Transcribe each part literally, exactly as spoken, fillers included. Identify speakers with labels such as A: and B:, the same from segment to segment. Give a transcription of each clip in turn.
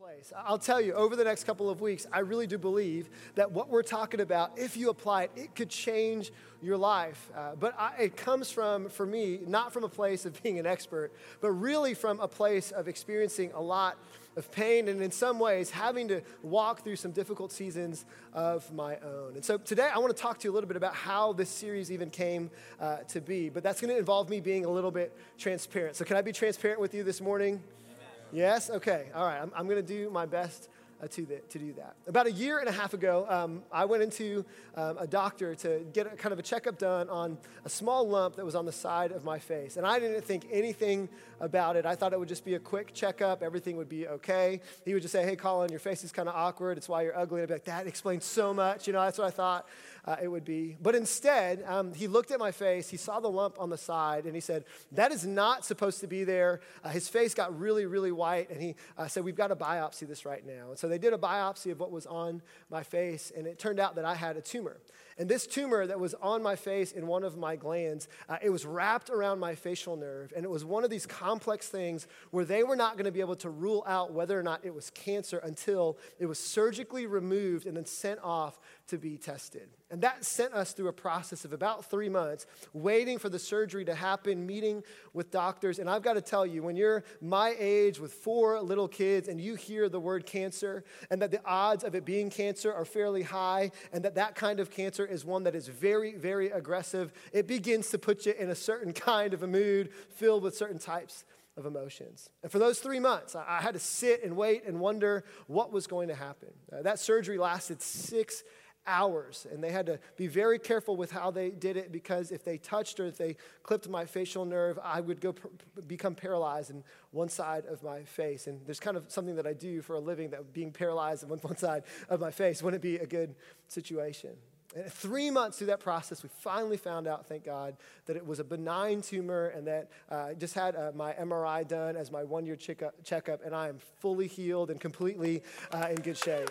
A: place. I'll tell you, over the next couple of weeks, I really do believe that what we're talking about, if you apply it, it could change your life. Uh, but I, it comes from, for me, not from a place of being an expert, but really from a place of experiencing a lot of pain and in some ways having to walk through some difficult seasons of my own. And so today I want to talk to you a little bit about how this series even came uh, to be, but that's going to involve me being a little bit transparent. So can I be transparent with you this morning? Yes? Okay. All right. I'm, I'm going to do my best uh, to, the, to do that. About a year and a half ago, um, I went into um, a doctor to get a, kind of a checkup done on a small lump that was on the side of my face. And I didn't think anything about it. I thought it would just be a quick checkup. Everything would be okay. He would just say, hey, Colin, your face is kind of awkward. It's why you're ugly. And I'd be like, that explains so much. You know, that's what I thought uh, it would be. But instead, um, he looked at my face. He saw the lump on the side, and he said, that is not supposed to be there. Uh, his face got really, really white, and he uh, said, we've got to biopsy this right now. And so they did a biopsy of what was on my face, and it turned out that I had a tumor. And this tumor that was on my face in one of my glands, uh, it was wrapped around my facial nerve. And it was one of these complex things where they were not going to be able to rule out whether or not it was cancer until it was surgically removed and then sent off to be tested. And that sent us through a process of about three months, waiting for the surgery to happen, meeting with doctors. And I've got to tell you, when you're my age with four little kids and you hear the word cancer and that the odds of it being cancer are fairly high and that that kind of cancer is one that is very, very aggressive, it begins to put you in a certain kind of a mood filled with certain types of emotions. And for those three months, I had to sit and wait and wonder what was going to happen. Uh, that surgery lasted six hours, and they had to be very careful with how they did it because if they touched or if they clipped my facial nerve, I would go p- become paralyzed in one side of my face. And there's kind of something that I do for a living that being paralyzed in one, one side of my face wouldn't be a good situation. And three months through that process, we finally found out, thank God, that it was a benign tumor and that uh, I just had uh, my M R I done as my one-year checkup, checkup, and I am fully healed and completely uh, in good shape.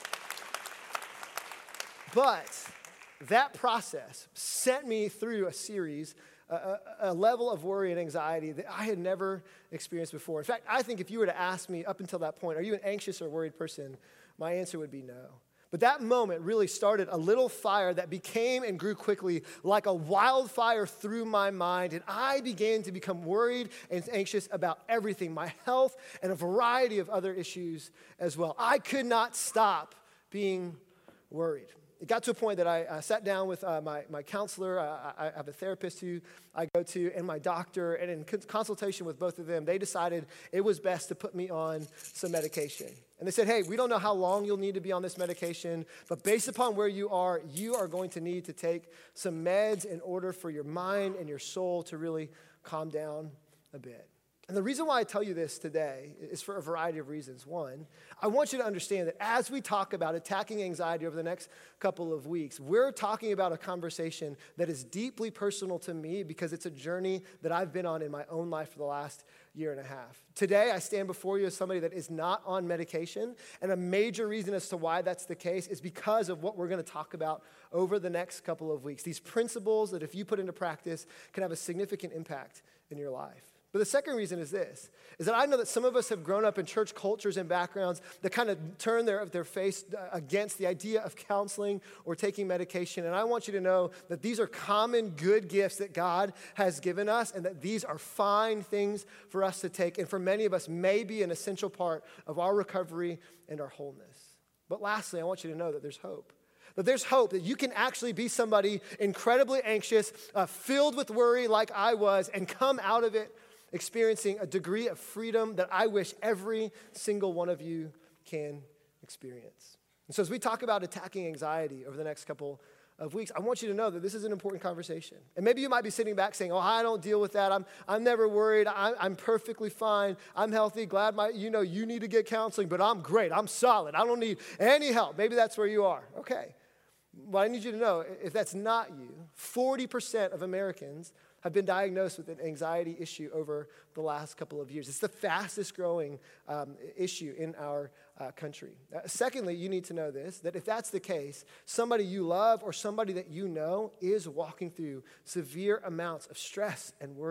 A: But that process sent me through a series, a, a level of worry and anxiety that I had never experienced before. In fact, I think if you were to ask me up until that point, are you an anxious or worried person, my answer would be no. But that moment really started a little fire that became and grew quickly like a wildfire through my mind. And I began to become worried and anxious about everything, my health and a variety of other issues as well. I could not stop being worried. It got to a point that I uh, sat down with uh, my, my counselor. Uh, I have a therapist who I go to and my doctor. And in consultation with both of them, they decided it was best to put me on some medication. And they said, hey, we don't know how long you'll need to be on this medication, but based upon where you are, you are going to need to take some meds in order for your mind and your soul to really calm down a bit. And the reason why I tell you this today is for a variety of reasons. One, I want you to understand that as we talk about attacking anxiety over the next couple of weeks, we're talking about a conversation that is deeply personal to me because it's a journey that I've been on in my own life for the last year and a half. Today, I stand before you as somebody that is not on medication, and a major reason as to why that's the case is because of what we're going to talk about over the next couple of weeks. These principles that if you put into practice can have a significant impact in your life. But the second reason is this, is that I know that some of us have grown up in church cultures and backgrounds that kind of turn their, their face against the idea of counseling or taking medication. And I want you to know that these are common good gifts that God has given us and that these are fine things for us to take and for many of us may be an essential part of our recovery and our wholeness. But lastly, I want you to know that there's hope. That there's hope that you can actually be somebody incredibly anxious, uh, filled with worry like I was, and come out of it experiencing a degree of freedom that I wish every single one of you can experience. And so as we talk about attacking anxiety over the next couple of weeks, I want you to know that this is an important conversation. And maybe you might be sitting back saying, oh, I don't deal with that. I'm I'm never worried. I'm, I'm perfectly fine. I'm healthy. Glad my, you know, you need to get counseling, but I'm great. I'm solid. I don't need any help. Maybe that's where you are. Okay. Well, I need you to know, if that's not you, forty percent of Americans have been diagnosed with an anxiety issue over the last couple of years. It's the fastest growing um, issue in our uh, country. Uh, secondly, you need to know this, that if that's the case, somebody you love or somebody that you know is walking through severe amounts of stress and worry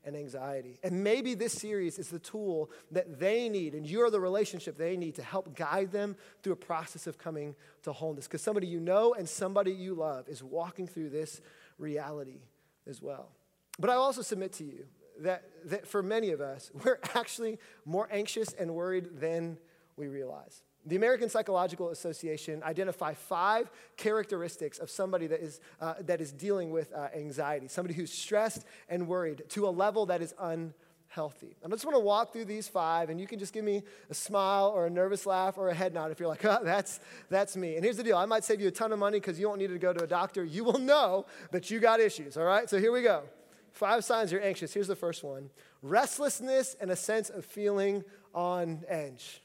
A: and anxiety. And maybe this series is the tool that they need, and you're the relationship they need to help guide them through a process of coming to wholeness. Because somebody you know and somebody you love is walking through this reality as well. But I also submit to you that, that for many of us, we're actually more anxious and worried than we realize. The American Psychological Association identify five characteristics of somebody that is uh, that is dealing with uh, anxiety, somebody who's stressed and worried to a level that is unhealthy. I just want to walk through these five, and you can just give me a smile or a nervous laugh or a head nod if you're like, oh, that's, that's me. And here's the deal. I might save you a ton of money because you don't need to go to a doctor. You will know that you got issues, all right? So here we go. Five signs you're anxious. Here's the first one. Restlessness and a sense of feeling on edge.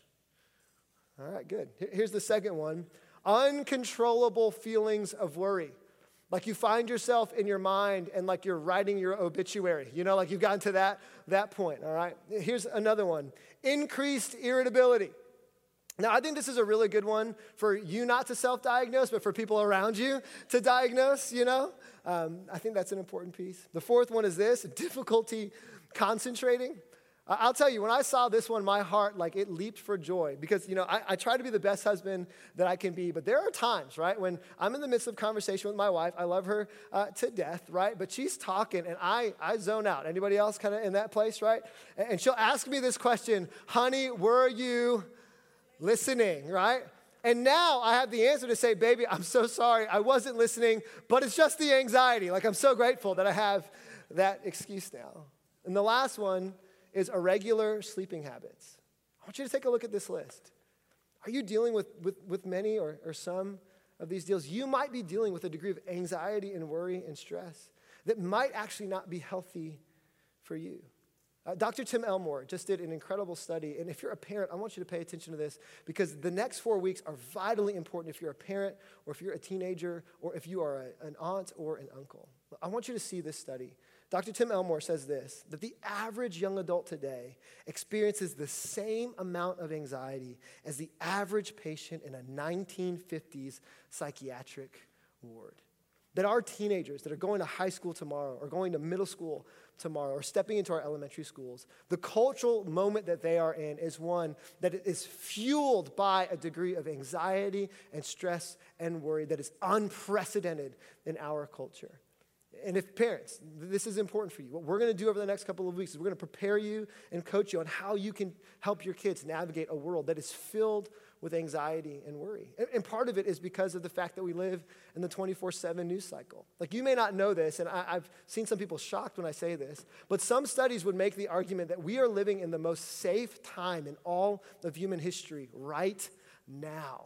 A: All right, good. Here's the second one. Uncontrollable feelings of worry. Like you find yourself in your mind and like you're writing your obituary. You know, like you've gotten to that, that point, all right? Here's another one. Increased irritability. Now, I think this is a really good one for you not to self-diagnose, but for people around you to diagnose, you know? Um, I think that's an important piece. The fourth one is this, difficulty concentrating. I'll tell you, when I saw this one, my heart, like, it leaped for joy because, you know, I, I try to be the best husband that I can be, but there are times, right, when I'm in the midst of conversation with my wife. I love her uh, to death, right, but she's talking, and I, I zone out. Anybody else kind of in that place, right? And, and she'll ask me this question, honey, were you listening, right? And now I have the answer to say, baby, I'm so sorry, I wasn't listening, but it's just the anxiety. Like, I'm so grateful that I have that excuse now. And the last one is irregular sleeping habits. I want you to take a look at this list. Are you dealing with, with, with many or, or some of these deals? You might be dealing with a degree of anxiety and worry and stress that might actually not be healthy for you. Uh, Doctor Tim Elmore just did an incredible study, and if you're a parent, I want you to pay attention to this because the next four weeks are vitally important if you're a parent or if you're a teenager or if you are a, an aunt or an uncle. I want you to see this study. Doctor Tim Elmore says this, that the average young adult today experiences the same amount of anxiety as the average patient in a nineteen fifties psychiatric ward. That our teenagers that are going to high school tomorrow or going to middle school tomorrow or stepping into our elementary schools, the cultural moment that they are in is one that is fueled by a degree of anxiety and stress and worry that is unprecedented in our culture. And if parents, this is important for you. What we're going to do over the next couple of weeks is we're going to prepare you and coach you on how you can help your kids navigate a world that is filled with anxiety and worry. And, and part of it is because of the fact that we live in the twenty-four seven news cycle. Like you may not know this, and I, I've seen some people shocked when I say this, but some studies would make the argument that we are living in the most safe time in all of human history right now.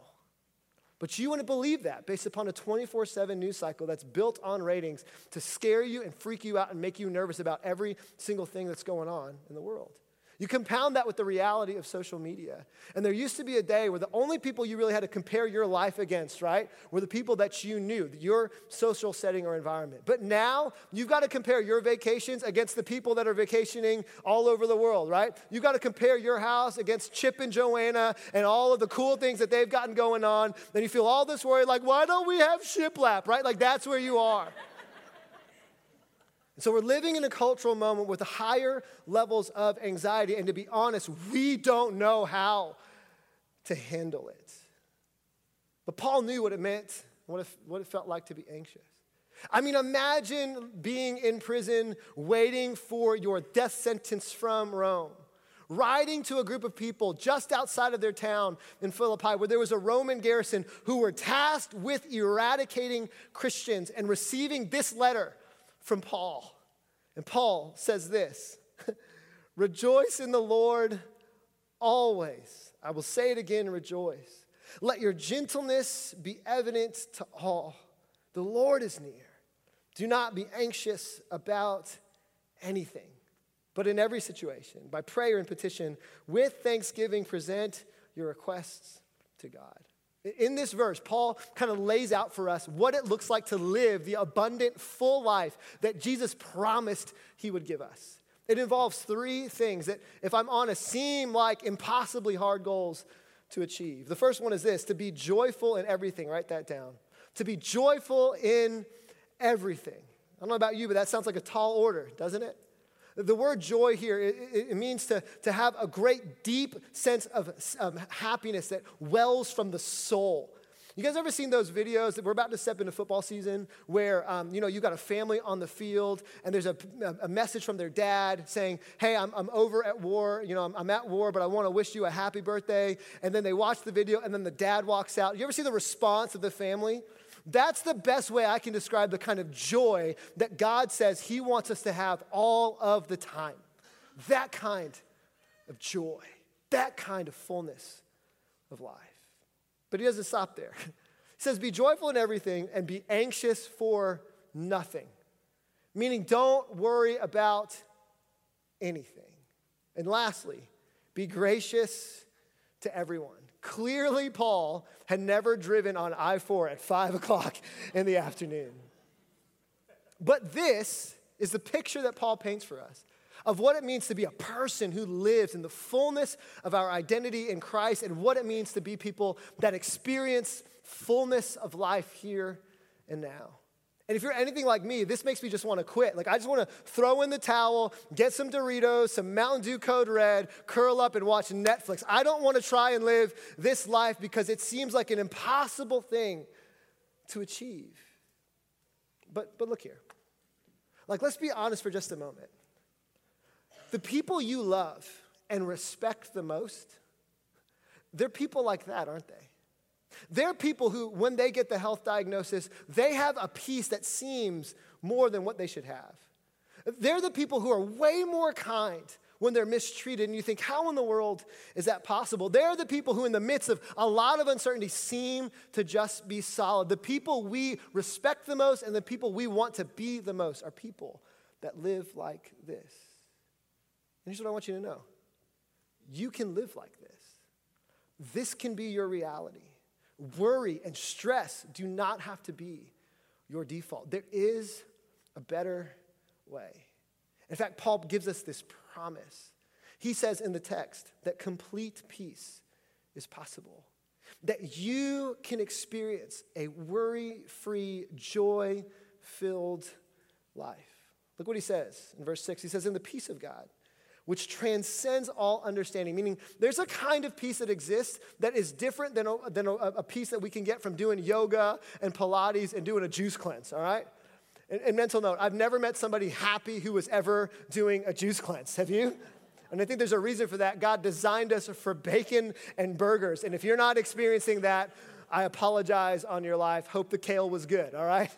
A: But you wouldn't believe that based upon a twenty-four seven news cycle that's built on ratings to scare you and freak you out and make you nervous about every single thing that's going on in the world. You compound that with the reality of social media. And there used to be a day where the only people you really had to compare your life against, right, were the people that you knew, your social setting or environment. But now you've got to compare your vacations against the people that are vacationing all over the world, right? You've got to compare your house against Chip and Joanna and all of the cool things that they've gotten going on. Then you feel all this worry, like, why don't we have shiplap, right? Like that's where you are. So we're living in a cultural moment with higher levels of anxiety, and to be honest, we don't know how to handle it. But Paul knew what it meant, what it, what it felt like to be anxious. I mean, imagine being in prison, waiting for your death sentence from Rome, riding to a group of people just outside of their town in Philippi where there was a Roman garrison who were tasked with eradicating Christians and receiving this letter from Paul. And Paul says this, rejoice in the Lord always. I will say it again, rejoice. Let your gentleness be evident to all. The Lord is near. Do not be anxious about anything, but in every situation, by prayer and petition, with thanksgiving, present your requests to God. In this verse, Paul kind of lays out for us what it looks like to live the abundant, full life that Jesus promised he would give us. It involves three things that, if I'm honest, seem like impossibly hard goals to achieve. The first one is this, to be joyful in everything. Write that down. To be joyful in everything. I don't know about you, but that sounds like a tall order, doesn't it? The word joy here, it, it means to, to have a great deep sense of um, happiness that wells from the soul. You guys ever seen those videos that we're about to step into football season where, um, you know, you got a family on the field and there's a, a message from their dad saying, hey, I'm, I'm over at war, you know, I'm, I'm at war, but I want to wish you a happy birthday. And then they watch the video and then the dad walks out. You ever see the response of the family? That's the best way I can describe the kind of joy that God says he wants us to have all of the time. That kind of joy, that kind of fullness of life. But he doesn't stop there. He says, be joyful in everything and be anxious for nothing. Meaning, don't worry about anything. And lastly, be gracious to everyone. Clearly, Paul had never driven on I four at five o'clock in the afternoon. But this is the picture that Paul paints for us of what it means to be a person who lives in the fullness of our identity in Christ and what it means to be people that experience fullness of life here and now. And if you're anything like me, this makes me just want to quit. Like, I just want to throw in the towel, get some Doritos, some Mountain Dew Code Red, curl up and watch Netflix. I don't want to try and live this life because it seems like an impossible thing to achieve. But, but look here. Like, let's be honest for just a moment. The people you love and respect the most, they're people like that, aren't they? They're people who, when they get the health diagnosis, they have a peace that seems more than what they should have. They're the people who are way more kind when they're mistreated, and you think, how in the world is that possible? They're the people who, in the midst of a lot of uncertainty, seem to just be solid. The people we respect the most and the people we want to be the most are people that live like this. And here's what I want you to know. You can live like this. This can be your reality. Worry and stress do not have to be your default. There is a better way. In fact, Paul gives us this promise. He says in the text that complete peace is possible, that you can experience a worry-free, joy-filled life. Look what he says in verse six. He says, in the peace of God, which transcends all understanding, meaning there's a kind of peace that exists that is different than a, than a, a peace that we can get from doing yoga and Pilates and doing a juice cleanse, all right? And, and mental note, I've never met somebody happy who was ever doing a juice cleanse. Have you? And I think there's a reason for that. God designed us for bacon and burgers. And if you're not experiencing that, I apologize on your life. Hope the kale was good, all right?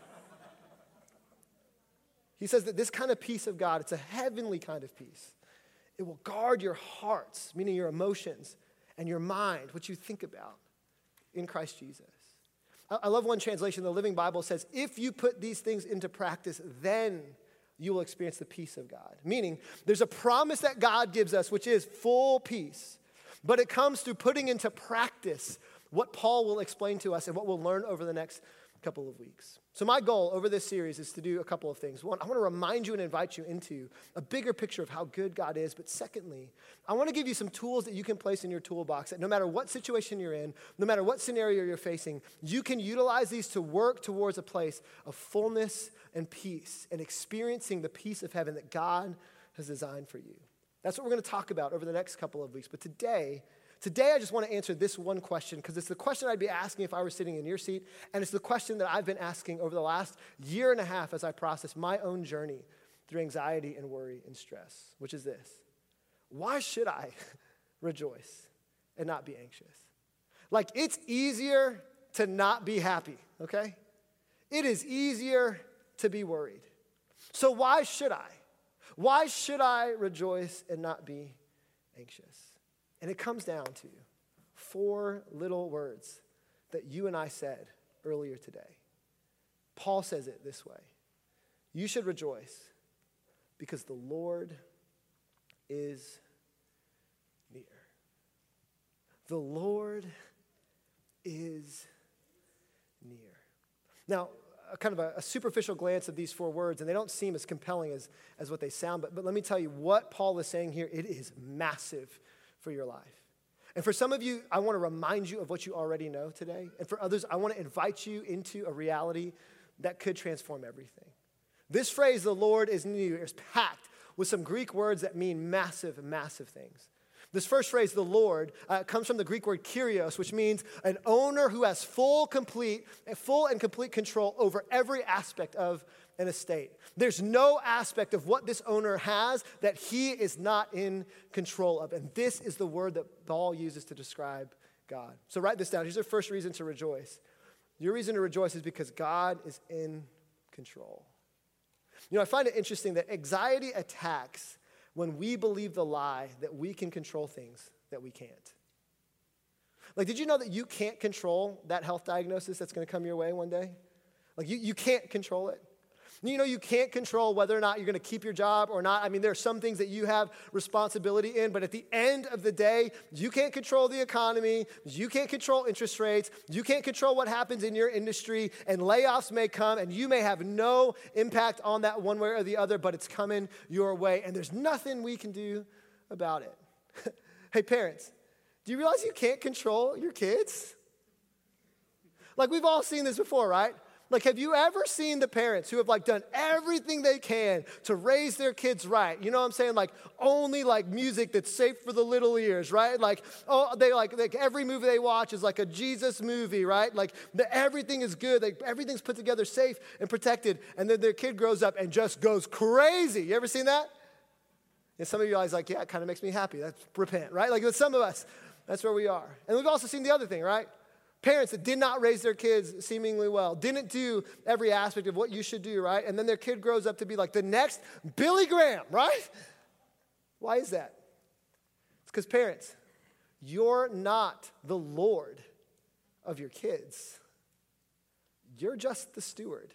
A: He says that this kind of peace of God, it's a heavenly kind of peace. It will guard your hearts, meaning your emotions, and your mind, what you think about in Christ Jesus. I love one translation. The Living Bible says, if you put these things into practice, then you will experience the peace of God. Meaning, there's a promise that God gives us, which is full peace. But it comes through putting into practice what Paul will explain to us and what we'll learn over the next couple of weeks. So my goal over this series is to do a couple of things. One, I want to remind you and invite you into a bigger picture of how good God is. But secondly, I want to give you some tools that you can place in your toolbox that no matter what situation you're in, no matter what scenario you're facing, you can utilize these to work towards a place of fullness and peace and experiencing the peace of heaven that God has designed for you. That's what we're going to talk about over the next couple of weeks. But today, Today, I just want to answer this one question because it's the question I'd be asking if I were sitting in your seat, and it's the question that I've been asking over the last year and a half as I process my own journey through anxiety and worry and stress, which is this. Why should I rejoice and not be anxious? Like, it's easier to not be happy, okay? It is easier to be worried. So why should I? Why should I rejoice and not be anxious? And it comes down to four little words that you and I said earlier today. Paul says it this way. You should rejoice because the Lord is near. The Lord is near. Now, a kind of a, a superficial glance of these four words, and they don't seem as compelling as, as what they sound, but, but let me tell you what Paul is saying here. It is massive for your life. And for some of you, I want to remind you of what you already know today. And for others, I want to invite you into a reality that could transform everything. This phrase, the Lord is near, is packed with some Greek words that mean massive, massive things. This first phrase, the Lord, uh, comes from the Greek word kyrios, which means an owner who has full, complete, full and complete control over every aspect of an estate. There's no aspect of what this owner has that he is not in control of. And this is the word that Paul uses to describe God. So write this down. Here's your first reason to rejoice. Your reason to rejoice is because God is in control. You know, I find it interesting that anxiety attacks when we believe the lie that we can control things that we can't. Like, did you know that you can't control that health diagnosis that's going to come your way one day? Like, you, you can't control it. You know, you can't control whether or not you're going to keep your job or not. I mean, there are some things that you have responsibility in, but at the end of the day, you can't control the economy. You can't control interest rates. You can't control what happens in your industry, and layoffs may come, and you may have no impact on that one way or the other, but it's coming your way, and there's nothing we can do about it. Hey, parents, do you realize you can't control your kids? Like, we've all seen this before, right? Like, have you ever seen the parents who have, like, done everything they can to raise their kids right? You know what I'm saying? Like, only, like, music that's safe for the little ears, right? Like, oh, they, like, like every movie they watch is like a Jesus movie, right? Like, the, everything is good. Like, everything's put together safe and protected. And then their kid grows up and just goes crazy. You ever seen that? And some of you guys are like, yeah, it kind of makes me happy. That's repent, right? Like, with some of us, that's where we are. And we've also seen the other thing, right? Parents that did not raise their kids seemingly well, didn't do every aspect of what you should do, right? And then their kid grows up to be like the next Billy Graham, right? Why is that? It's because parents, you're not the Lord of your kids. You're just the steward.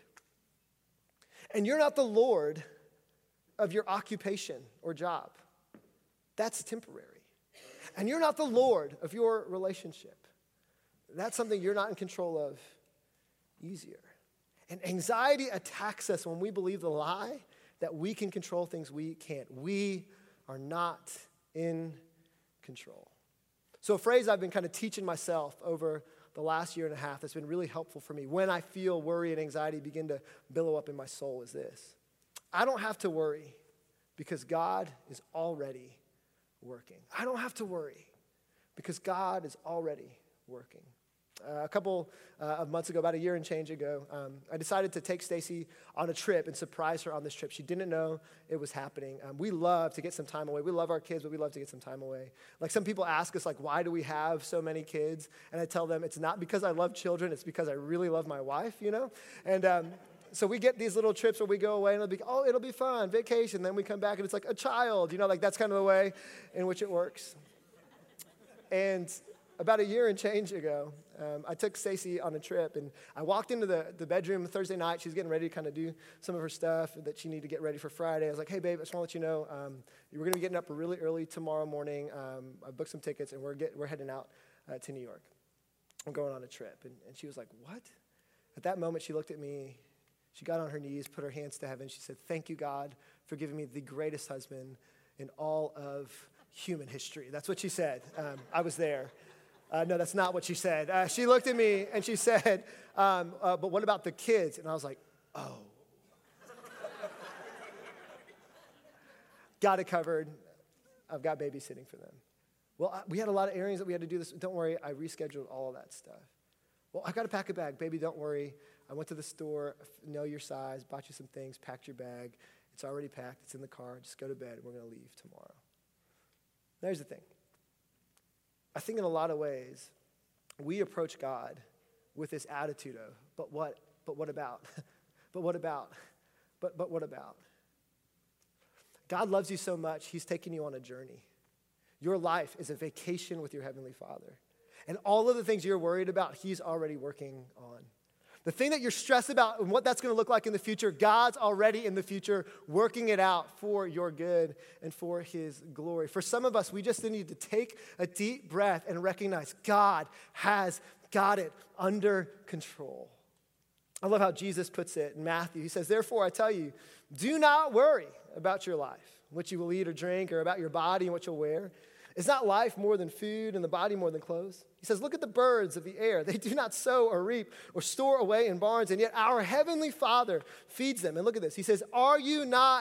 A: And you're not the Lord of your occupation or job. That's temporary. And you're not the Lord of your relationship. That's something you're not in control of easier. And anxiety attacks us when we believe the lie that we can control things we can't. We are not in control. So a phrase I've been kind of teaching myself over the last year and a half that's been really helpful for me when I feel worry and anxiety begin to billow up in my soul is this. I don't have to worry because God is already working. I don't have to worry because God is already working. Uh, a couple uh, of months ago, about a year and change ago, um, I decided to take Stacy on a trip and surprise her on this trip. She didn't know it was happening. Um, we love to get some time away. We love our kids, but we love to get some time away. Like, some people ask us, like, why do we have so many kids? And I tell them it's not because I love children. It's because I really love my wife, you know? And um, so we get these little trips where we go away and it'll be, oh, it'll be fun, vacation. Then we come back and it's like a child, you know, like that's kind of the way in which it works. And about a year and change ago, um, I took Stacy on a trip, and I walked into the, the bedroom Thursday night. She was getting ready to kind of do some of her stuff that she needed to get ready for Friday. I was like, hey, babe, I just want to let you know, um, we're going to be getting up really early tomorrow morning. Um, I booked some tickets, and we're get, we're heading out uh, to New York. I'm going on a trip. And, and she was like, what? At that moment, she looked at me. She got on her knees, put her hands to heaven. She said, thank you, God, for giving me the greatest husband in all of human history. That's what she said. Um, I was there. Uh, no, that's not what she said. Uh, she looked at me and she said, um, uh, but what about the kids? And I was like, oh. Got it covered. I've got babysitting for them. Well, I, we had a lot of errands that we had to do this. Don't worry, I rescheduled all of that stuff. Well, I got to pack a bag. Baby, don't worry. I went to the store, know your size, bought you some things, packed your bag. It's already packed. It's in the car. Just go to bed. We're going to leave tomorrow. There's the thing. I think in a lot of ways, we approach God with this attitude of, but what, but what about? but what about? But, but what about? God loves you so much, he's taking you on a journey. Your life is a vacation with your Heavenly Father. And all of the things you're worried about, he's already working on. The thing that you're stressed about and what that's going to look like in the future, God's already in the future working it out for your good and for his glory. For some of us, we just need to take a deep breath and recognize God has got it under control. I love how Jesus puts it in Matthew. He says, therefore, I tell you, do not worry about your life, what you will eat or drink, or about your body and what you'll wear. Is not life more than food and the body more than clothes? He says, look at the birds of the air. They do not sow or reap or store away in barns, and yet our heavenly Father feeds them. And look at this. He says, are you not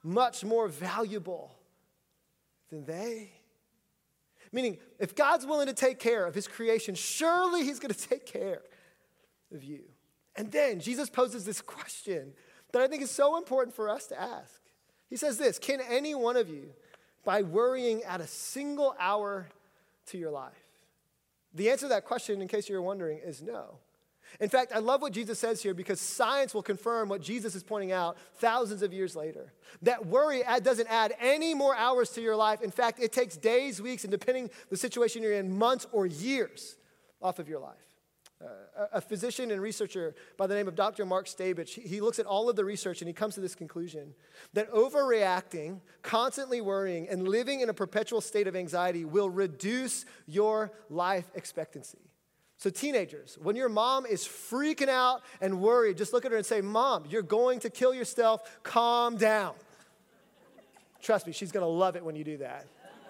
A: much more valuable than they? Meaning, if God's willing to take care of his creation, surely he's going to take care of you. And then Jesus poses this question that I think is so important for us to ask. He says this, can any one of you, by worrying, add a single hour to your life? The answer to that question, in case you're wondering, is no. In fact, I love what Jesus says here because science will confirm what Jesus is pointing out thousands of years later. That worry doesn't add any more hours to your life. In fact, it takes days, weeks, and depending the situation you're in, months or years off of your life. Uh, a physician and researcher by the name of Doctor Mark Stabich, he, he looks at all of the research and he comes to this conclusion that overreacting, constantly worrying, and living in a perpetual state of anxiety will reduce your life expectancy. So teenagers, when your mom is freaking out and worried, just look at her and say, Mom, you're going to kill yourself. Calm down. Trust me, she's going to love it when you do that.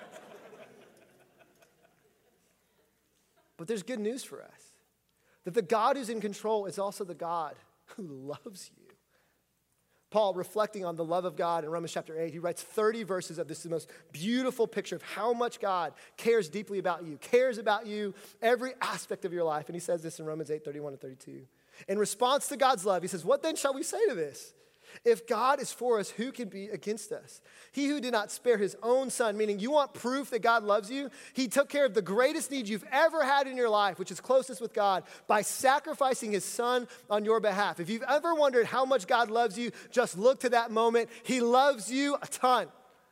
A: But there's good news for us. That the God who's in control is also the God who loves you. Paul, reflecting on the love of God in Romans chapter eight, he writes thirty verses of this, the most beautiful picture of how much God cares deeply about you, cares about you, every aspect of your life. And he says this in Romans eight, thirty-one and thirty-two. In response to God's love, he says, what then shall we say to this? If God is for us, who can be against us? He who did not spare his own son, meaning you want proof that God loves you, he took care of the greatest need you've ever had in your life, which is closest with God, by sacrificing his son on your behalf. If you've ever wondered how much God loves you, just look to that moment. He loves you a ton.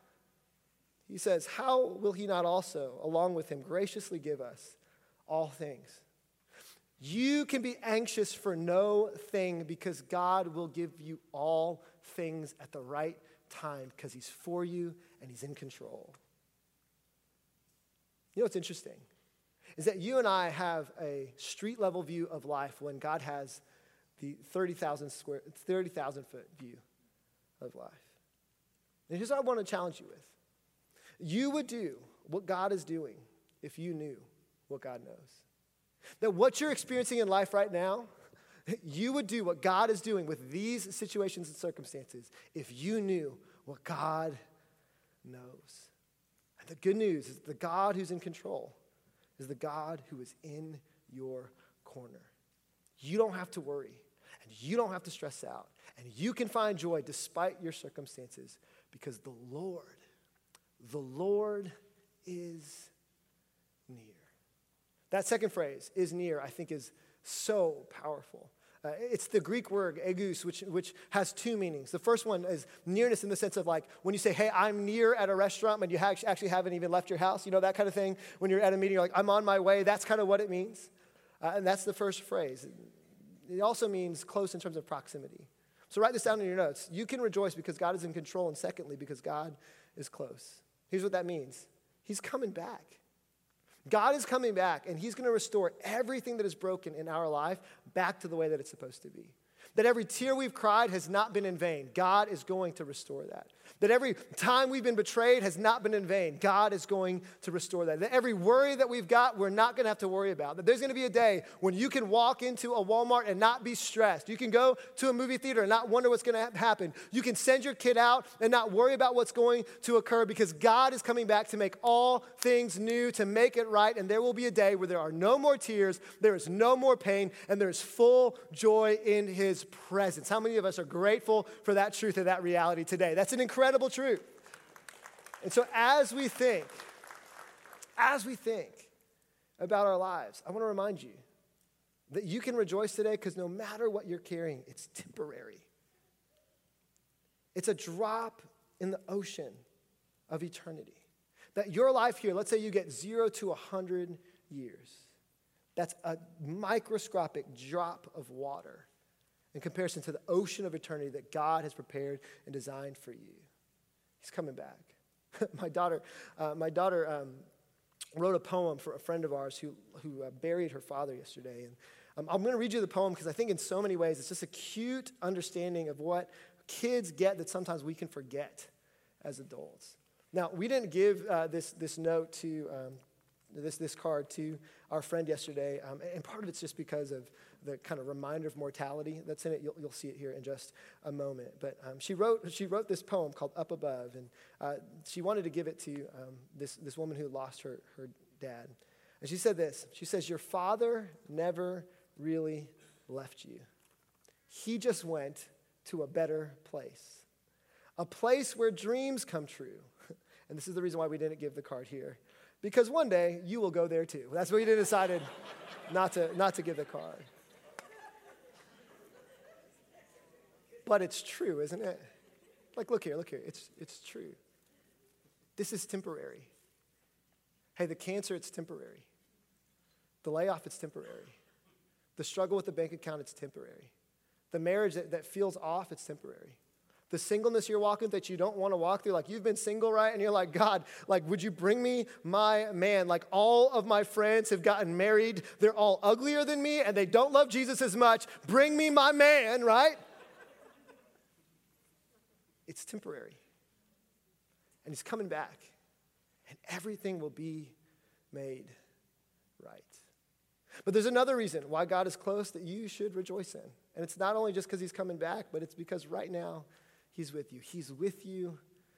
A: He says, how will he not also, along with him, graciously give us all things? You can be anxious for no thing because God will give you all things at the right time because he's for you and he's in control. You know what's interesting is that you and I have a street level view of life when God has the thirty thousand square, thirty thousand foot view of life. And here's what I want to challenge you with. You would do what God is doing if you knew what God knows. That what you're experiencing in life right now, you would do what God is doing with these situations and circumstances if you knew what God knows. And the good news is the God who's in control is the God who is in your corner. You don't have to worry, and you don't have to stress out, and you can find joy despite your circumstances because the Lord, the Lord is near. That second phrase, is near, I think is so powerful. Uh, it's the Greek word, egus, which, which has two meanings. The first one is nearness in the sense of like when you say, hey, I'm near at a restaurant, but you ha- actually haven't even left your house. You know, that kind of thing. When you're at a meeting, you're like, I'm on my way. That's kind of what it means. Uh, and that's the first phrase. It also means close in terms of proximity. So write this down in your notes. You can rejoice because God is in control, and secondly, because God is close. Here's what that means. He's coming back. God is coming back, and he's going to restore everything that is broken in our life back to the way that it's supposed to be. That every tear we've cried has not been in vain. God is going to restore that. That every time we've been betrayed has not been in vain. God is going to restore that. That every worry that we've got, we're not going to have to worry about. That there's going to be a day when you can walk into a Walmart and not be stressed. You can go to a movie theater and not wonder what's going to happen. You can send your kid out and not worry about what's going to occur because God is coming back to make all things new, to make it right. And there will be a day where there are no more tears, there is no more pain, and there is full joy in his presence. How many of us are grateful for that truth and that reality today? That's an incredible truth. And so as we think, as we think about our lives, I want to remind you that you can rejoice today because no matter what you're carrying, it's temporary. It's a drop in the ocean of eternity. That your life here, let's say you get zero to a hundred years. That's a microscopic drop of water in comparison to the ocean of eternity that God has prepared and designed for you. He's coming back. my daughter, uh, my daughter um, wrote a poem for a friend of ours who, who uh, buried her father yesterday. And um, I'm going to read you the poem because I think in so many ways it's just a cute understanding of what kids get that sometimes we can forget as adults. Now, we didn't give uh, this, this note to, um, this, this card to our friend yesterday, um, and part of it's just because of the kind of reminder of mortality that's in it. You'll, you'll see it here in just a moment. But um, she wrote she wrote this poem called Up Above, and uh, she wanted to give it to um, this, this woman who lost her, her dad. And she said this. She says, your father never really left you. He just went to a better place, a place where dreams come true. And this is the reason why we didn't give the card here, because one day you will go there too. That's why we decided not to, not to give the card. But it's true, isn't it? Like, look here, look here. It's, it's true. This is temporary. Hey, the cancer, it's temporary. The layoff, it's temporary. The struggle with the bank account, it's temporary. The marriage that, that feels off, it's temporary. The singleness you're walking that you don't want to walk through, like you've been single, right? And you're like, God, like, would you bring me my man? Like, all of my friends have gotten married. They're all uglier than me, and they don't love Jesus as much. Bring me my man, right? It's temporary. And he's coming back, and everything will be made right. But there's another reason why God is close that you should rejoice in. And it's not only just because he's coming back, but it's because right now he's with you. He's with you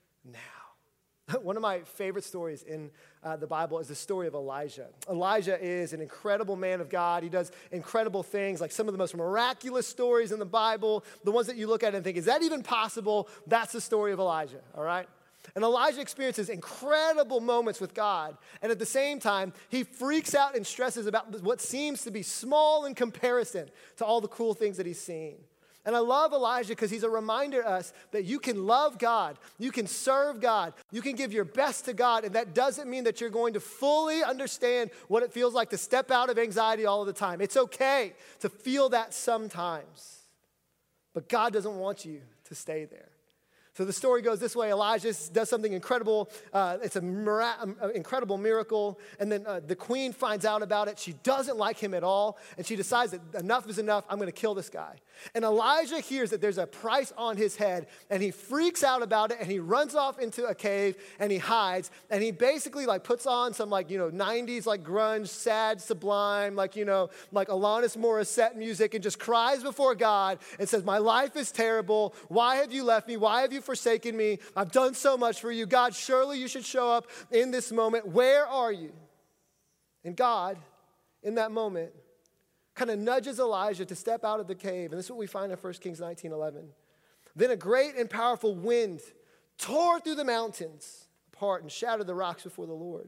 A: now. One of my favorite stories in uh, the Bible is the story of Elijah. Elijah is an incredible man of God. He does incredible things, like some of the most miraculous stories in the Bible, the ones that you look at and think, is that even possible? That's the story of Elijah, all right? And Elijah experiences incredible moments with God. And at the same time, he freaks out and stresses about what seems to be small in comparison to all the cool things that he's seen. And I love Elijah because he's a reminder to us that you can love God, you can serve God, you can give your best to God, and that doesn't mean that you're going to fully understand what it feels like to step out of anxiety all of the time. It's okay to feel that sometimes, but God doesn't want you to stay there. So the story goes this way. Elijah does something incredible. Uh, it's an mira- incredible miracle. And then uh, the queen finds out about it. She doesn't like him at all. And she decides that enough is enough. I'm going to kill this guy. And Elijah hears that there's a price on his head. And he freaks out about it. And he runs off into a cave. And he hides. And he basically like puts on some like, you know, nineties like grunge, sad, sublime, like, you know, like Alanis Morissette music. And just cries before God and says, my life is terrible. Why have you left me? Why have you forsaken me? I've done so much for you. God, surely you should show up in this moment. Where are you? And God, in that moment, kind of nudges Elijah to step out of the cave. And this is what we find in First Kings nineteen eleven. Then a great and powerful wind tore through the mountains apart and shattered the rocks before the Lord.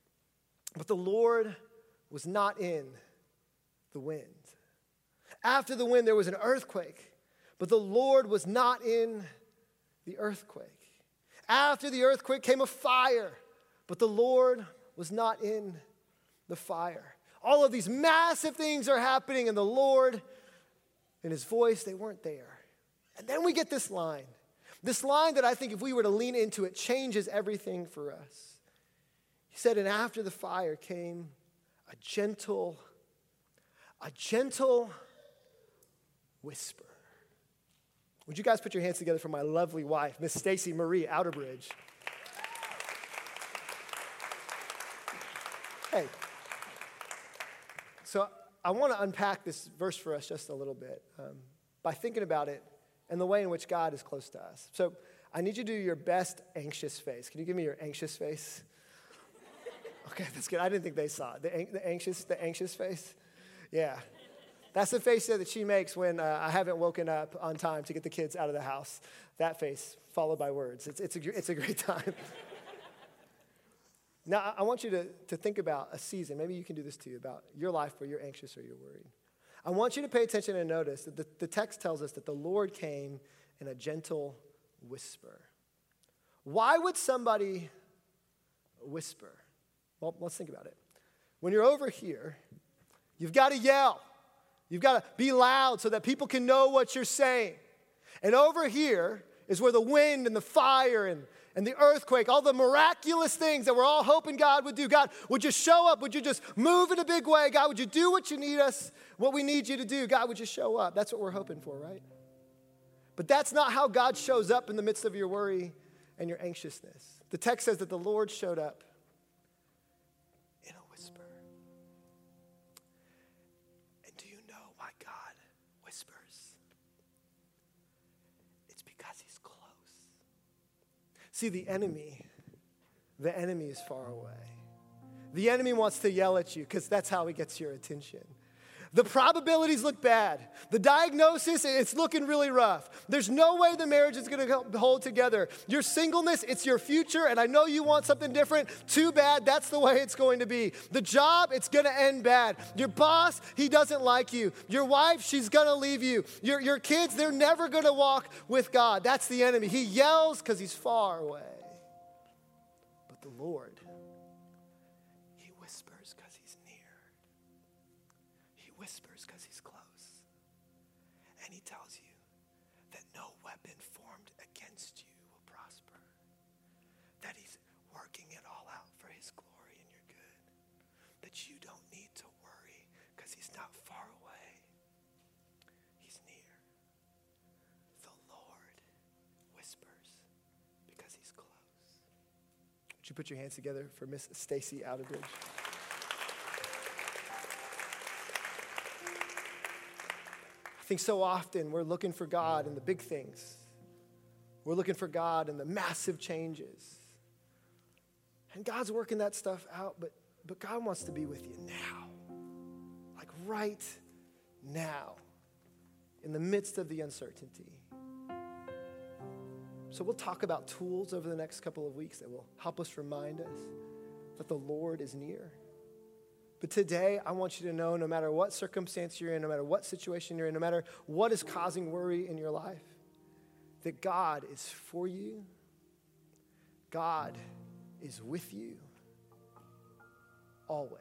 A: But the Lord was not in the wind. After the wind, there was an earthquake, but the Lord was not in the earthquake. After the earthquake came a fire, but the Lord was not in the fire. All of these massive things are happening, and the Lord and his voice, they weren't there. And then we get this line. This line that I think if we were to lean into it, changes everything for us. He said, and after the fire came a gentle, a gentle whisper. Would you guys put your hands together for my lovely wife, Miss Stacy Marie Outerbridge? Hey, so I want to unpack this verse for us just a little bit um, by thinking about it and the way in which God is close to us. So I need you to do your best anxious face. Can you give me your anxious face? Okay, that's good. I didn't think they saw it. The, the anxious, the anxious face? Yeah. That's the face that she makes when uh, I haven't woken up on time to get the kids out of the house. That face, followed by words. It's, it's, a, it's a great time. Now, I want you to, to think about a season. Maybe you can do this too, about your life where you're anxious or you're worried. I want you to pay attention and notice that the, the text tells us that the Lord came in a gentle whisper. Why would somebody whisper? Well, let's think about it. When you're over here, you've got to yell. You've got to be loud so that people can know what you're saying. And over here is where the wind and the fire and, and the earthquake, all the miraculous things that we're all hoping God would do. God, would you show up? Would you just move in a big way? God, would you do what you need us, what we need you to do? God, would you show up? That's what we're hoping for, right? But that's not how God shows up in the midst of your worry and your anxiousness. The text says that the Lord showed up in a whisper. why God whispers. It's because he's close. See, the enemy, the enemy is far away. The enemy wants to yell at you because that's how he gets your attention. The probabilities look bad. The diagnosis, it's looking really rough. There's no way the marriage is going to hold together. Your singleness, it's your future, and I know you want something different. Too bad, that's the way it's going to be. The job, it's going to end bad. Your boss, he doesn't like you. Your wife, she's going to leave you. Your, your kids, they're never going to walk with God. That's the enemy. He yells because he's far away. But the Lord, he whispers because he's near. He whispers because he's close. And he tells you that no weapon formed against you will prosper. That he's working it all out for his glory and your good. That you don't need to worry because he's not far away. He's near. The Lord whispers because he's close. Would you put your hands together for Miss Stacy Outerbridge? I think so often we're looking for God in the big things. We're looking for God in the massive changes. And God's working that stuff out, but, but God wants to be with you now. Like right now, in the midst of the uncertainty. So we'll talk about tools over the next couple of weeks that will help us remind us that the Lord is near. But today, I want you to know, no matter what circumstance you're in, no matter what situation you're in, no matter what is causing worry in your life, that God is for you. God is with you always.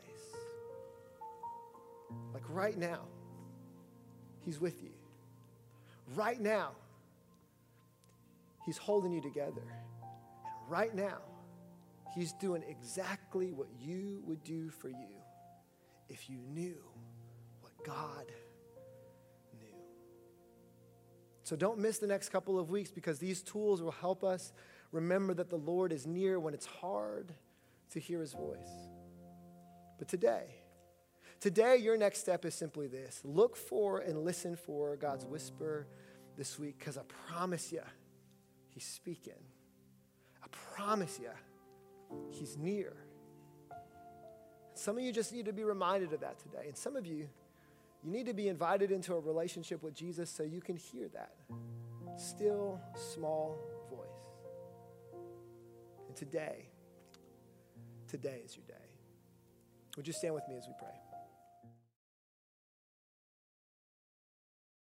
A: Like right now, he's with you. Right now, he's holding you together. And right now, he's doing exactly what you would do for you if you knew what God knew. So don't miss the next couple of weeks because these tools will help us remember that the Lord is near when it's hard to hear his voice. But today, today your next step is simply this. Look for and listen for God's whisper this week because I promise you, he's speaking. I promise you, he's near. Some of you just need to be reminded of that today. And some of you, you need to be invited into a relationship with Jesus so you can hear that still, small voice. And today, today is your day. Would you stand with me as we pray?